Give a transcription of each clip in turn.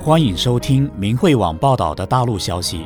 欢迎收听明慧网报道的大陆消息。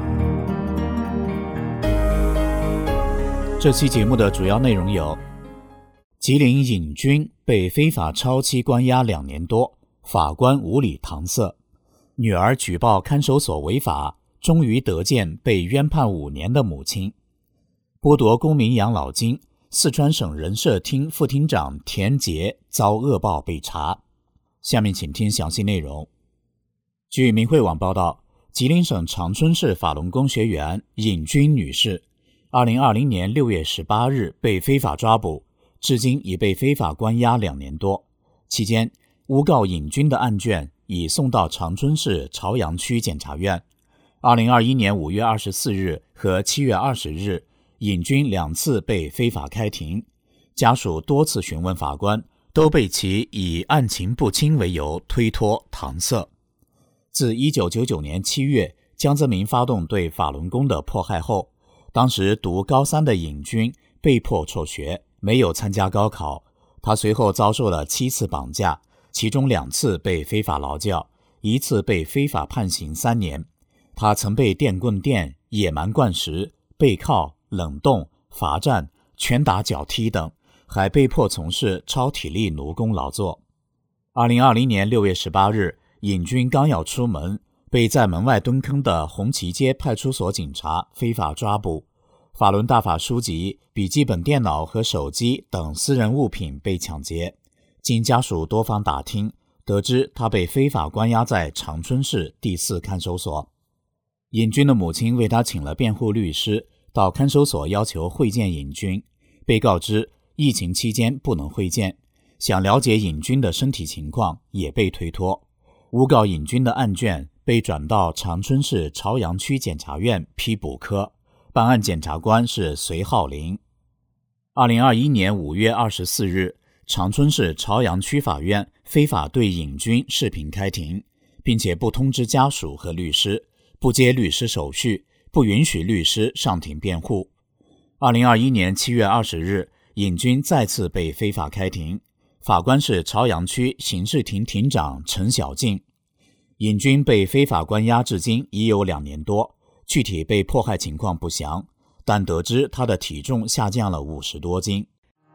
这期节目的主要内容有：吉林瘾君被非法超期关押2年多，法官无理搪塞；女儿举报看守所违法，终于得见被冤判5年的母亲；剥夺公民养老金，四川省人社厅副厅长田杰遭恶报被查。下面请听详细内容。据明慧网报道，吉林省长春市法轮功学员瘾君女士2020年6月18日被非法抓捕，至今已被非法关押2年多。期间，诬告瘾君的案卷已送到长春市朝阳区检察院。2021年5月24日和7月20日，瘾君2次被非法开庭，家属多次询问法官，都被其以案情不清为由推脱搪塞。自1999年7月江泽民发动对法轮功的迫害后，当时读高3的瘾君被迫辍学，没有参加高考。他随后遭受了7次绑架，其中2次被非法劳教，1次被非法判刑3年。他曾被电棍电、野蛮灌食、背铐、冷冻、罚站、拳打脚踢等，还被迫从事超体力奴工劳作。2020年6月18日，瘾君刚要出门，被在门外蹲坑的红旗街派出所警察非法抓捕，法轮大法书籍、笔记本电脑和手机等私人物品被抢劫。经家属多方打听，得知他被非法关押在长春市第4看守所。瘾君的母亲为他请了辩护律师，到看守所要求会见瘾君，被告知疫情期间不能会见，想了解瘾君的身体情况也被推脱。诬告瘾君的案卷被转到长春市朝阳区检察院批捕科，办案检察官是隋浩林。2021年5月24日，长春市朝阳区法院非法对瘾君视频开庭，并且不通知家属和律师，不接律师手续，不允许律师上庭辩护。2021年7月20日，瘾君再次被非法开庭，法官是朝阳区刑事庭庭长陈小静。瘾君被非法关押至今已有2年多，具体被迫害情况不详，但得知他的体重下降了50多斤。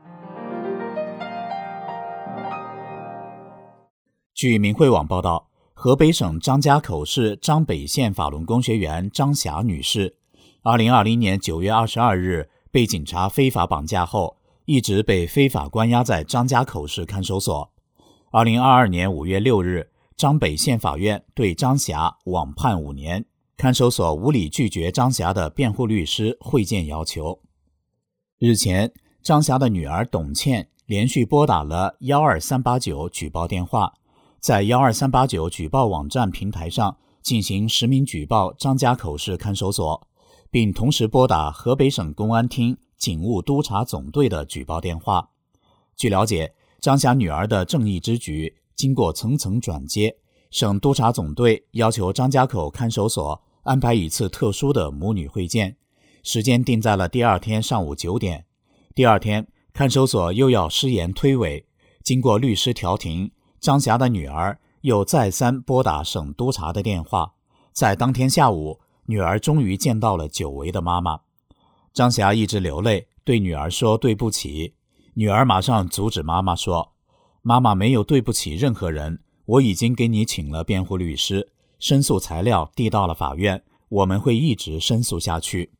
据明慧网报道，河北省张家口市张北县法轮功学员张霞女士2020年9月22日被警察非法绑架后，一直被非法关押在张家口市看守所。2022年5月6日，张北县法院对张霞网判5年，看守所无理拒绝张霞的辩护律师会见要求。日前，张霞的女儿董倩连续拨打了12389举报电话，在12389举报网站平台上进行实名举报张家口市看守所，并同时拨打河北省公安厅警务督察总队的举报电话。据了解，张霞女儿的正义之举经过层层转接，省督察总队要求张家口看守所安排一次特殊的母女会见，时间定在了第2天上午9点。第2天，看守所又要失言推诿，经过律师调停，张霞的女儿又再三拨打省督察的电话。在当天下午，女儿终于见到了久违的妈妈。张霞一直流泪，对女儿说对不起。女儿马上阻止妈妈说，妈妈没有对不起任何人，我已经给你请了辩护律师，申诉材料递到了法院，我们会一直申诉下去。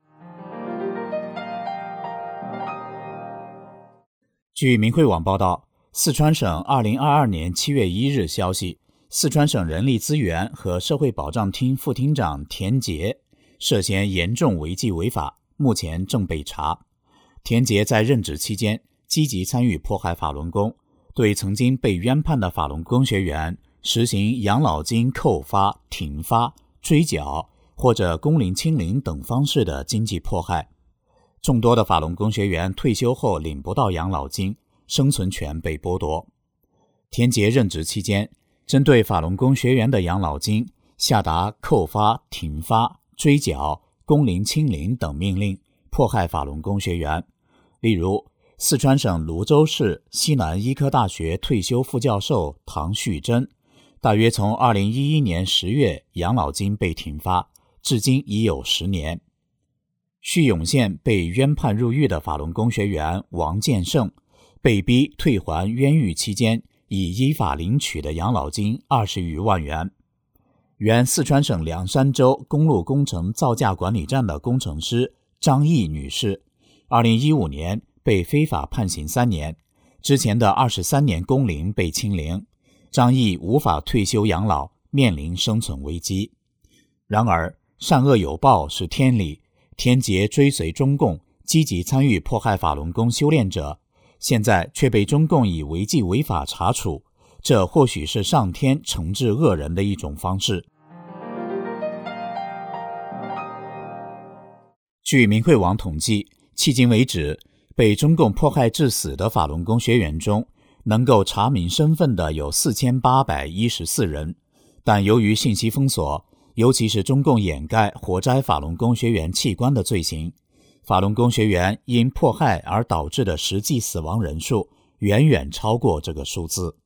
据明慧网报道，四川省2022年7月1日消息，四川省人力资源和社会保障厅副厅长田杰涉嫌严重违纪违法，目前正被查。田杰在任职期间积极参与迫害法轮功，对曾经被冤判的法轮功学员实行养老金扣发、停发、追缴或者工龄清零等方式的经济迫害。众多的法轮功学员退休后领不到养老金，生存权被剥夺。田杰任职期间，针对法轮功学员的养老金下达扣发、停发、追缴、工龄清零等命令，迫害法轮功学员。例如，四川省泸州市西南医科大学退休副教授唐旭珍大约从2011年10月养老金被停发，至今已有10年。叙永县被冤判入狱的法轮功学员王建胜，被逼退还冤狱期间已依法领取的养老金20余万元。原四川省凉山州公路工程造价管理站的工程师张毅女士，2015年被非法判刑3年，之前的23年工龄被清零，张毅无法退休养老，面临生存危机。然而，善恶有报是天理，天杰追随中共，积极参与迫害法轮功修炼者，现在却被中共以违纪违法查处，这或许是上天惩治恶人的一种方式。据明慧网统计，迄今为止，被中共迫害致死的法轮功学员中，能够查明身份的有4814人，但由于信息封锁，尤其是中共掩盖活摘法轮功学员器官的罪行，法轮功学员因迫害而导致的实际死亡人数远远超过这个数字。